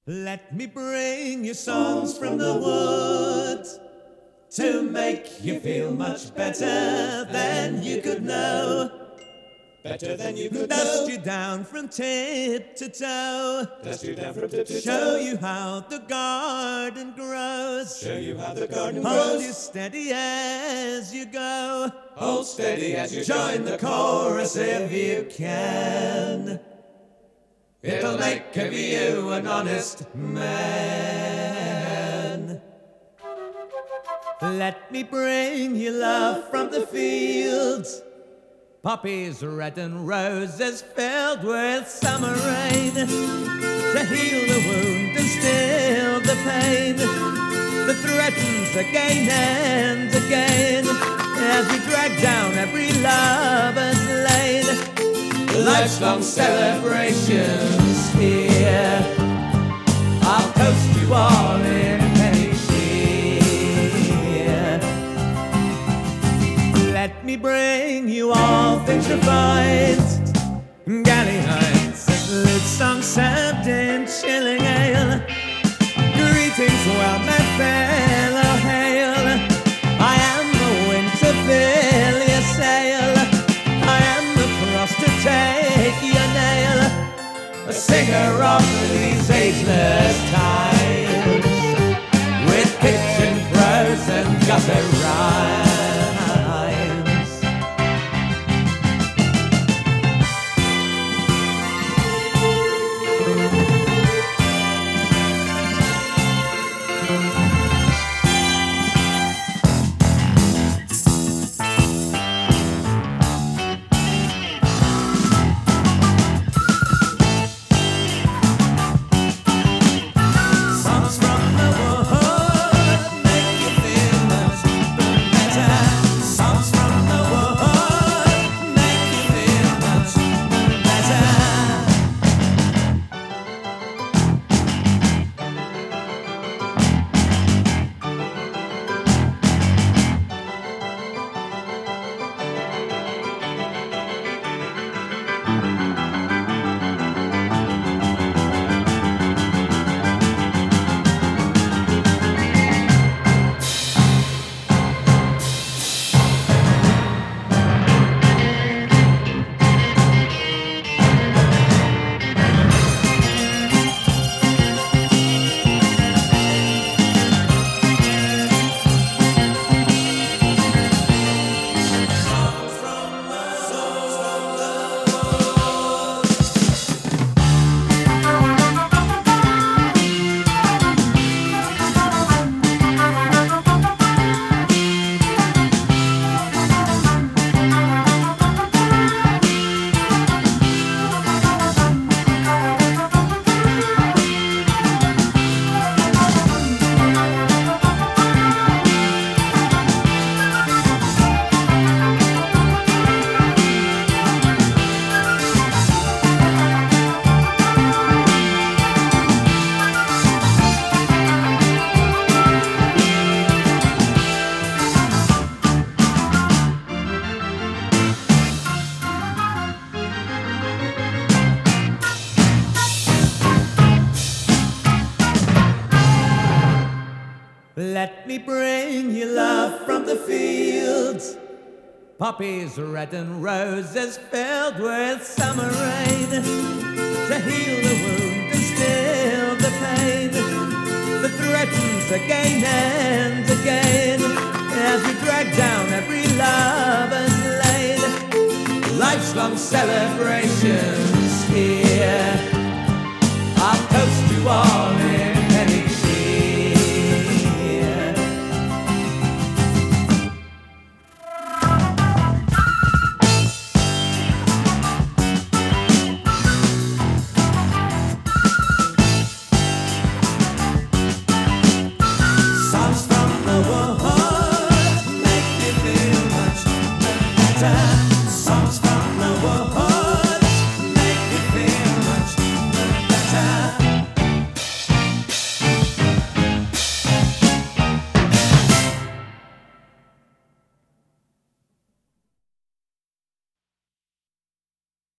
Let me bring you songs from the woods to make you feel much better than you could know. Better than you could Dust know. you down from tip to toe. Dust you down from tip to toe. Show you how the garden grows. Show you how the garden Hold grows. you steady as you go. Hold steady as you Join the chorus if you can. It'll make of you an honest man. Let me bring you love from the fields. Poppies red and roses filled with summer rain to heal the wound and still the pain that threatens again and again as we drag down every lover's lane. Life's long celebrations here. I'll toast you all in penny cheer. Let me bring you all things refined. Galley heights, lute songs served in chilling ale. Greetings, well, my fellow hail. I am the wind to fill your sail. I am the frost to take your nail. A singer of these ageless times, with pitch and prose and gutter rhymes. Let me bring you love from the fields. Poppies red and roses filled with summer rain to heal the wound and still the pain that threatens again and again as we drag down every lover's lane. Life's long celebrations here.